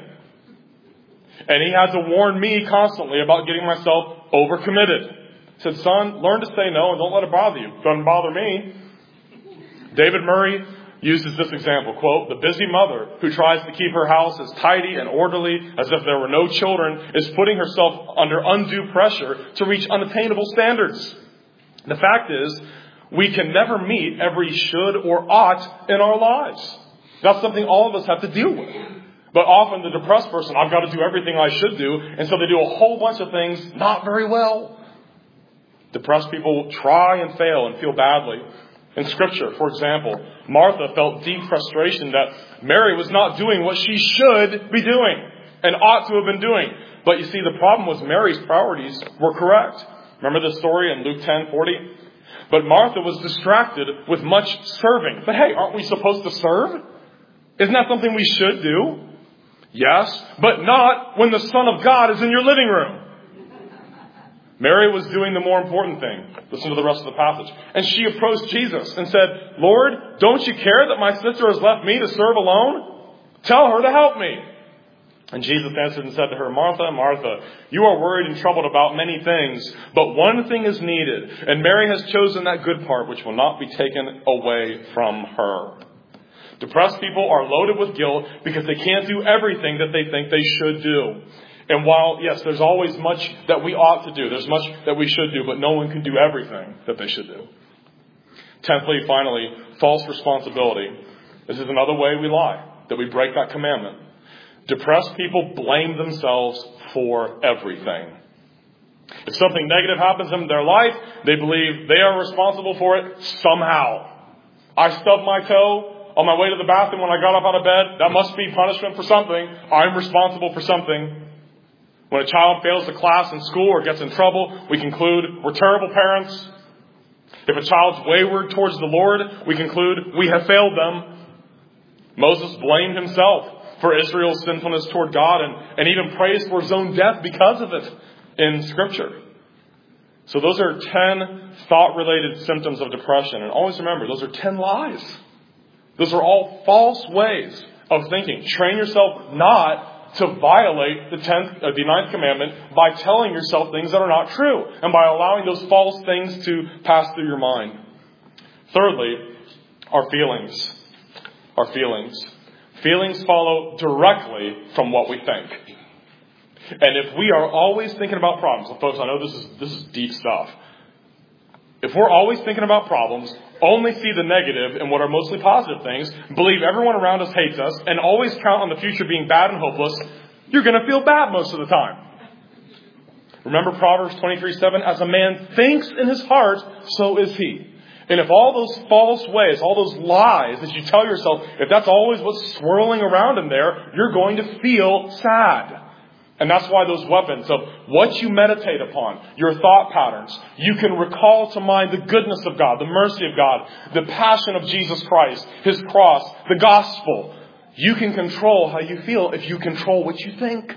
And he had to warn me constantly about getting myself overcommitted. He said, son, learn to say no and don't let it bother you. Doesn't bother me. David Murray uses this example, quote, the busy mother who tries to keep her house as tidy and orderly as if there were no children is putting herself under undue pressure to reach unattainable standards. The fact is, we can never meet every should or ought in our lives. That's something all of us have to deal with. But often the depressed person, I've got to do everything I should do. And so they do a whole bunch of things not very well. Depressed people try and fail and feel badly. In Scripture, for example, Martha felt deep frustration that Mary was not doing what she should be doing and ought to have been doing. But you see, the problem was Mary's priorities were correct. Remember the story in Luke ten forty? But Martha was distracted with much serving. But hey, aren't we supposed to serve? Isn't that something we should do? Yes, but not when the Son of God is in your living room. Mary was doing the more important thing. Listen to the rest of the passage. And she approached Jesus and said, Lord, don't you care that my sister has left me to serve alone? Tell her to help me. And Jesus answered and said to her, Martha, Martha, you are worried and troubled about many things, but one thing is needed. And Mary has chosen that good part which will not be taken away from her. Depressed people are loaded with guilt because they can't do everything that they think they should do. And while, yes, there's always much that we ought to do, there's much that we should do, but no one can do everything that they should do. Tenthly, finally, false responsibility. This is another way we lie, that we break that commandment. Depressed people blame themselves for everything. If something negative happens in their life, they believe they are responsible for it somehow. I stubbed my toe on my way to the bathroom when I got up out of bed. That must be punishment for something. I'm responsible for something. When a child fails a class in school or gets in trouble, we conclude we're terrible parents. If a child's wayward towards the Lord, we conclude we have failed them. Moses blamed himself for Israel's sinfulness toward God and, and even praised for his own death because of it in Scripture. So those are ten thought-related symptoms of depression. And always remember, those are ten lies. Those are all false ways of thinking. Train yourself not to violate the tenth, uh, the ninth commandment by telling yourself things that are not true and by allowing those false things to pass through your mind. Thirdly, our feelings. Our feelings. Feelings follow directly from what we think. And if we are always thinking about problems, and folks, I know this is this is deep stuff. If we're always thinking about problems, only see the negative in what are mostly positive things, believe everyone around us hates us, and always count on the future being bad and hopeless, you're going to feel bad most of the time. Remember Proverbs twenty-three seven, as a man thinks in his heart, so is he. And if all those false ways, all those lies that you tell yourself, if that's always what's swirling around in there, you're going to feel sad. And that's why those weapons of what you meditate upon, your thought patterns, you can recall to mind the goodness of God, the mercy of God, the passion of Jesus Christ, His cross, the gospel. You can control how you feel if you control what you think.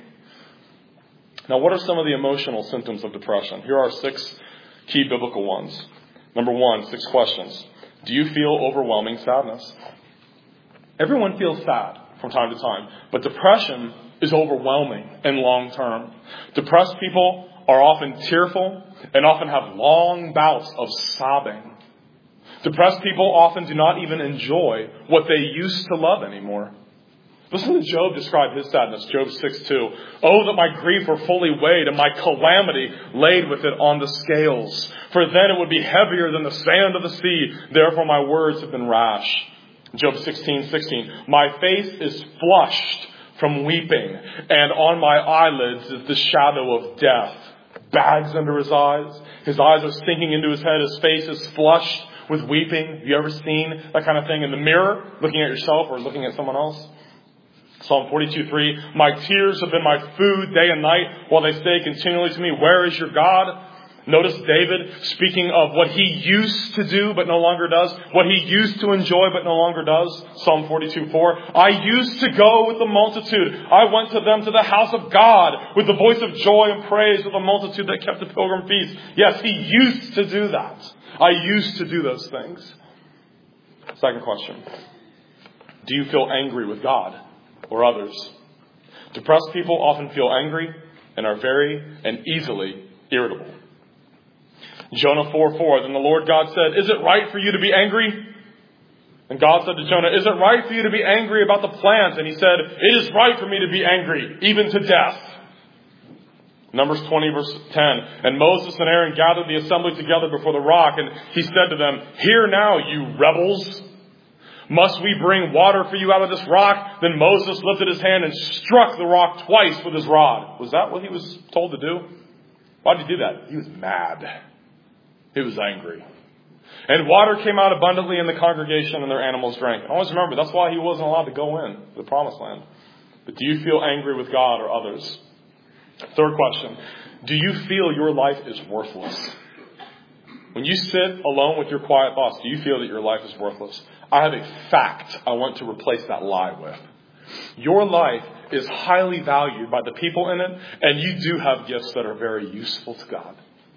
Now, what are some of the emotional symptoms of depression? Here are six key biblical ones. Number one, six questions. Do you feel overwhelming sadness? Everyone feels sad from time to time, but depression is overwhelming and long term. Depressed people are often tearful and often have long bouts of sobbing. Depressed people often do not even enjoy what they used to love anymore. Listen to Job describe his sadness. Job six two. Oh, that my grief were fully weighed and my calamity laid with it on the scales. For then it would be heavier than the sand of the sea. Therefore my words have been rash. Job sixteen sixteen. My face is flushed from weeping, and on my eyelids is the shadow of death. Bags under his eyes. His eyes are sinking into his head. His face is flushed with weeping. Have you ever seen that kind of thing in the mirror, looking at yourself or looking at someone else? Psalm forty-two three. My tears have been my food day and night, while they say continually to me, where is your God? Notice David speaking of what he used to do but no longer does. What he used to enjoy but no longer does. Psalm forty-two four. I used to go with the multitude. I went to them to the house of God with the voice of joy and praise with a multitude that kept the pilgrim feast. Yes, he used to do that. I used to do those things. Second question. Do you feel angry with God or others? Depressed people often feel angry and are very and easily irritable. Jonah four four. Then the Lord God said, is it right for you to be angry? And God said to Jonah, is it right for you to be angry about the plans? And he said, it is right for me to be angry, even to death. Numbers twenty verse ten. And Moses and Aaron gathered the assembly together before the rock. And he said to them, hear now, you rebels. Must we bring water for you out of this rock? Then Moses lifted his hand and struck the rock twice with his rod. Was that what he was told to do? Why did he do that? He was mad. He was angry. And water came out abundantly in the congregation and their animals drank. Always remember, that's why he wasn't allowed to go in the promised land. But do you feel angry with God or others? Third question. Do you feel your life is worthless? When you sit alone with your quiet thoughts, do you feel that your life is worthless? I have a fact I want to replace that lie with. Your life is highly valued by the people in it, and you do have gifts that are very useful to God.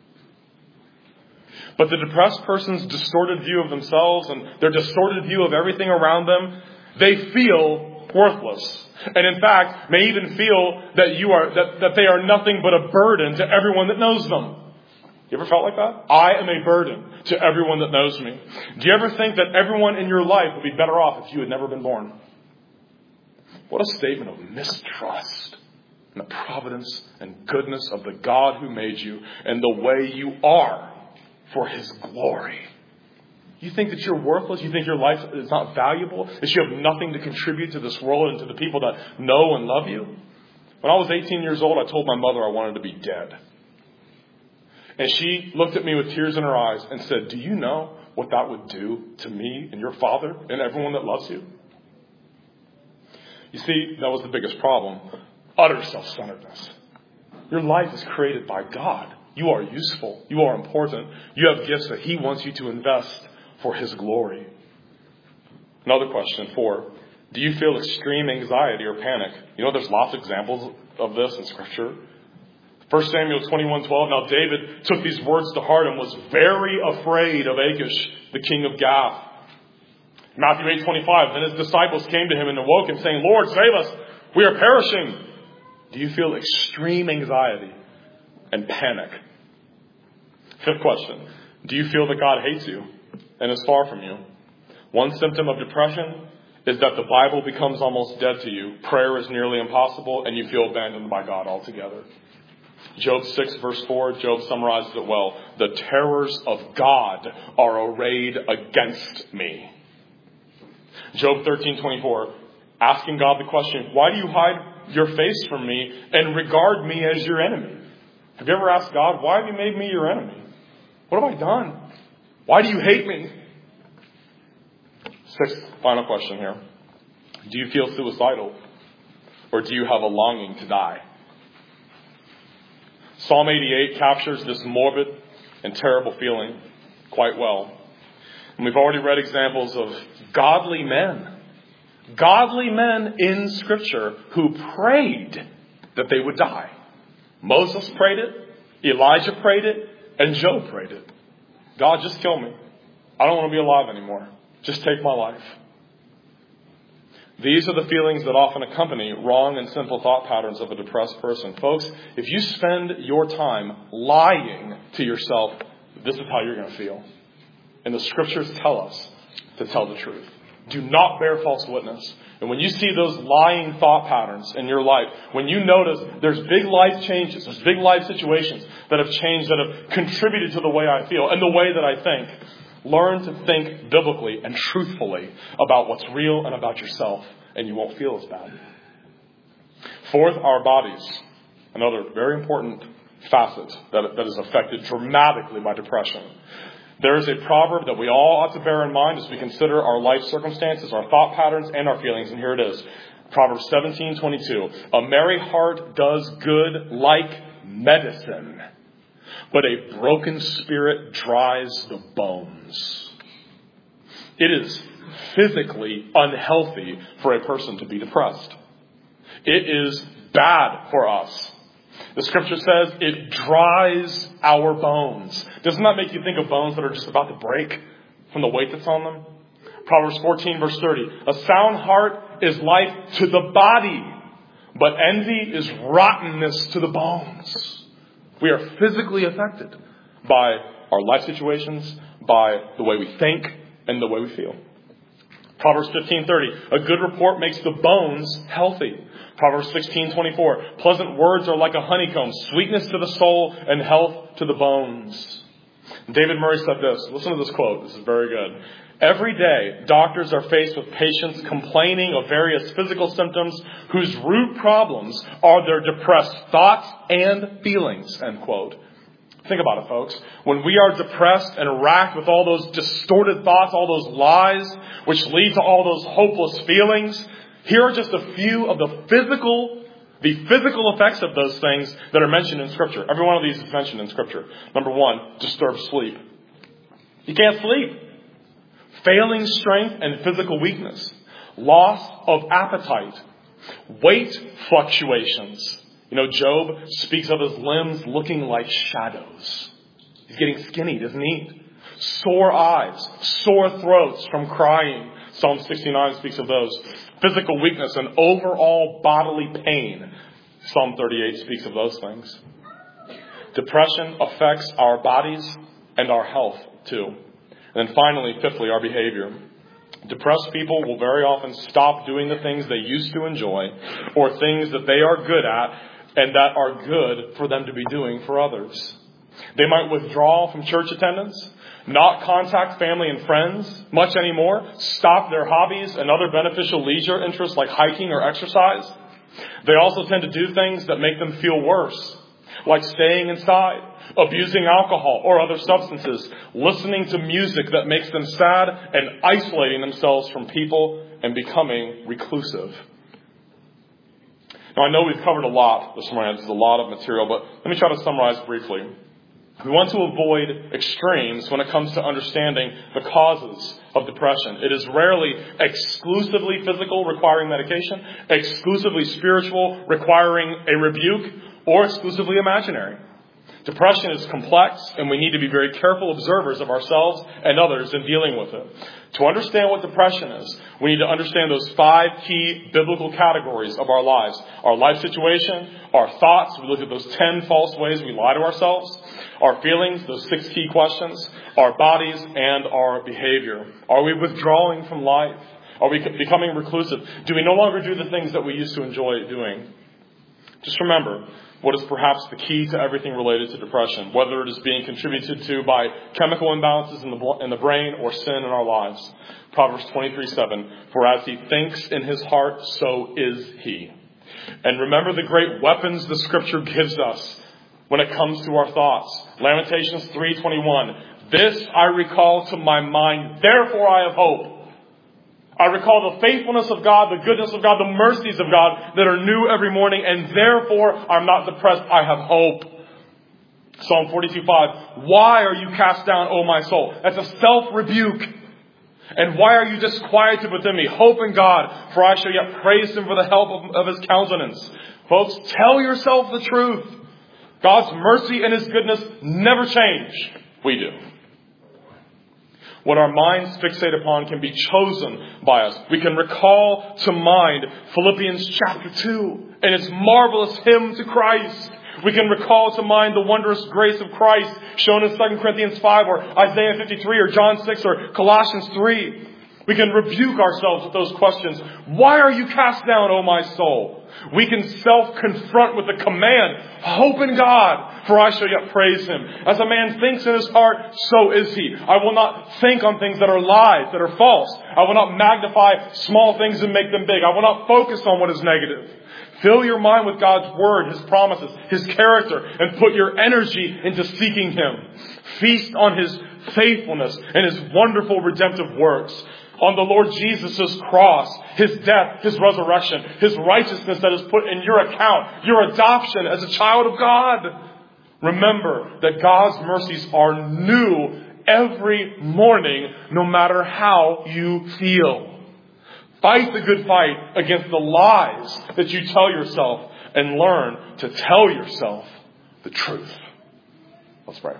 But the depressed person's distorted view of themselves and their distorted view of everything around them, they feel worthless. And in fact, may even feel that you are that, that they are nothing but a burden to everyone that knows them. You ever felt like that? I am a burden to everyone that knows me. Do you ever think that everyone in your life would be better off if you had never been born? What a statement of mistrust in the providence and goodness of the God who made you and the way you are for His glory. You think that you're worthless? You think your life is not valuable? That you have nothing to contribute to this world and to the people that know and love you? When I was eighteen years old, I told my mother I wanted to be dead. And she looked at me with tears in her eyes and said, do you know what that would do to me and your father and everyone that loves you? You see, that was the biggest problem. Utter self-centeredness. Your life is created by God. You are useful. You are important. You have gifts that He wants you to invest for His glory. Another question, four. Do you feel extreme anxiety or panic? You know, there's lots of examples of this in Scripture. First Samuel twenty-one twelve. Now David took these words to heart and was very afraid of Achish, the king of Gath. Matthew eight twenty-five. Then his disciples came to him and awoke him, saying, Lord, save us. We are perishing. Do you feel extreme anxiety and panic? Fifth question. Do you feel that God hates you and is far from you? One symptom of depression is that the Bible becomes almost dead to you. Prayer is nearly impossible and you feel abandoned by God altogether. Job six verse four, Job summarizes it well. The terrors of God are arrayed against me. Job thirteen twenty-four, asking God the question, why do you hide your face from me and regard me as your enemy? Have you ever asked God, why have you made me your enemy? What have I done? Why do you hate me? Sixth, final question here. Do you feel suicidal? Or do you have a longing to die? Psalm eighty-eight captures this morbid and terrible feeling quite well. And we've already read examples of godly men. Godly men in Scripture who prayed that they would die. Moses prayed it. Elijah prayed it. And Job prayed it. God, just kill me. I don't want to be alive anymore. Just take my life. These are the feelings that often accompany wrong and simple thought patterns of a depressed person. Folks, if you spend your time lying to yourself, this is how you're going to feel. And the Scriptures tell us to tell the truth. Do not bear false witness. And when you see those lying thought patterns in your life, when you notice there's big life changes, there's big life situations that have changed, that have contributed to the way I feel and the way that I think, learn to think biblically and truthfully about what's real and about yourself, and you won't feel as bad. Fourth, our bodies. Another very important facet that, that is affected dramatically by depression. There is a proverb that we all ought to bear in mind as we consider our life circumstances, our thought patterns, and our feelings. And here it is. Proverbs seventeen twenty-two. A merry heart does good like medicine, but a broken spirit dries the bones. It is physically unhealthy for a person to be depressed. It is bad for us. The Scripture says it dries our bones. Doesn't that make you think of bones that are just about to break from the weight that's on them? Proverbs fourteen verse thirty. A sound heart is life to the body, but envy is rottenness to the bones. We are physically affected by our life situations, by the way we think, and the way we feel. Proverbs fifteen thirty. A good report makes the bones healthy. Proverbs sixteen twenty-four. Pleasant words are like a honeycomb, sweetness to the soul and health to the bones. David Murray said this. Listen to this quote. This is very good. Every day, doctors are faced with patients complaining of various physical symptoms whose root problems are their depressed thoughts and feelings, end quote. Think about it, folks. When we are depressed and racked with all those distorted thoughts, all those lies, which lead to all those hopeless feelings, here are just a few of the physical, the physical effects of those things that are mentioned in Scripture. Every one of these is mentioned in Scripture. Number one, disturbed sleep. You can't sleep. Failing strength and physical weakness. Loss of appetite. Weight fluctuations. You know, Job speaks of his limbs looking like shadows. He's getting skinny, doesn't he? Sore eyes, sore throats from crying. Psalm sixty-nine speaks of those. Physical weakness and overall bodily pain. Psalm thirty-eight speaks of those things. Depression affects our bodies and our health too. And then finally, fifthly, our behavior. Depressed people will very often stop doing the things they used to enjoy or things that they are good at and that are good for them to be doing for others. They might withdraw from church attendance, not contact family and friends much anymore, stop their hobbies and other beneficial leisure interests like hiking or exercise. They also tend to do things that make them feel worse, like staying inside, abusing alcohol or other substances, listening to music that makes them sad, and isolating themselves from people and becoming reclusive. Now, I know we've covered a lot this morning. There's a lot of material, but let me try to summarize briefly. We want to avoid extremes when it comes to understanding the causes of depression. It is rarely exclusively physical, requiring medication, exclusively spiritual, requiring a rebuke, or exclusively imaginary. Depression is complex, and we need to be very careful observers of ourselves and others in dealing with it. To understand what depression is, we need to understand those five key biblical categories of our lives. Our life situation, our thoughts, we look at those ten false ways we lie to ourselves, our feelings, those six key questions, our bodies, and our behavior. Are we withdrawing from life? Are we becoming reclusive? Do we no longer do the things that we used to enjoy doing? Just remember what is perhaps the key to everything related to depression, whether it is being contributed to by chemical imbalances in the, in the brain or sin in our lives. Proverbs twenty-three seven, for as he thinks in his heart, so is he. And remember the great weapons the Scripture gives us when it comes to our thoughts. Lamentations three twenty-one, this I recall to my mind, therefore I have hope. I recall the faithfulness of God, the goodness of God, the mercies of God that are new every morning, and therefore I'm not depressed. I have hope. Psalm forty-two five, why are you cast down, O my soul? That's a self-rebuke. And why are you disquieted within me? Hope in God, for I shall yet praise him for the help of, of his countenance. Folks, tell yourself the truth. God's mercy and his goodness never change. We do. What our minds fixate upon can be chosen by us. We can recall to mind Philippians chapter two and its marvelous hymn to Christ. We can recall to mind the wondrous grace of Christ shown in Second Corinthians five or Isaiah fifty-three or John six or Colossians three. We can rebuke ourselves with those questions. Why are you cast down, O my soul? We can self-confront with the command, hope in God, for I shall yet praise him. As a man thinks in his heart, so is he. I will not think on things that are lies, that are false. I will not magnify small things and make them big. I will not focus on what is negative. Fill your mind with God's word, his promises, his character, and put your energy into seeking him. Feast on his faithfulness and his wonderful redemptive works. On the Lord Jesus' cross, his death, his resurrection, his righteousness that is put in your account, your adoption as a child of God. Remember that God's mercies are new every morning, no matter how you feel. Fight the good fight against the lies that you tell yourself and learn to tell yourself the truth. Let's pray.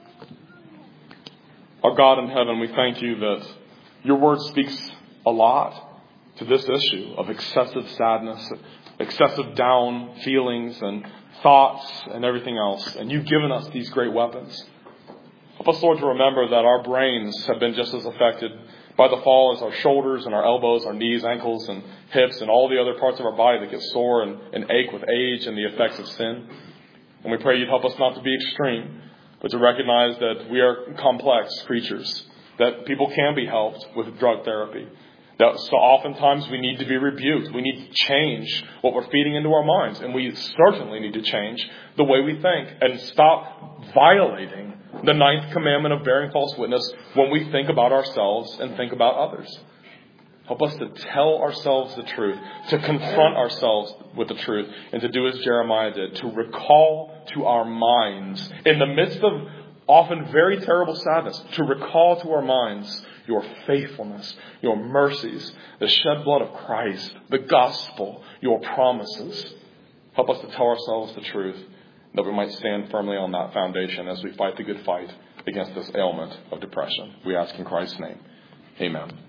Our God in heaven, we thank you that your word speaks a lot to this issue of excessive sadness, excessive down feelings and thoughts and everything else. And you've given us these great weapons. Help us, Lord, to remember that our brains have been just as affected by the fall as our shoulders and our elbows, our knees, ankles, and hips, and all the other parts of our body that get sore and, and ache with age and the effects of sin. And we pray you'd help us not to be extreme, but to recognize that we are complex creatures. that people can be helped with drug therapy. That so oftentimes we need to be rebuked. We need to change what we're feeding into our minds. And we certainly need to change the way we think and stop violating the ninth commandment of bearing false witness when we think about ourselves and think about others. Help us to tell ourselves the truth, to confront ourselves with the truth, and to do as Jeremiah did, to recall to our minds, in the midst of often very terrible sadness, to recall to our minds your faithfulness, your mercies, the shed blood of Christ, the gospel, your promises. Help us to tell ourselves the truth, that we might stand firmly on that foundation as we fight the good fight against this ailment of depression. We ask in Christ's name. Amen.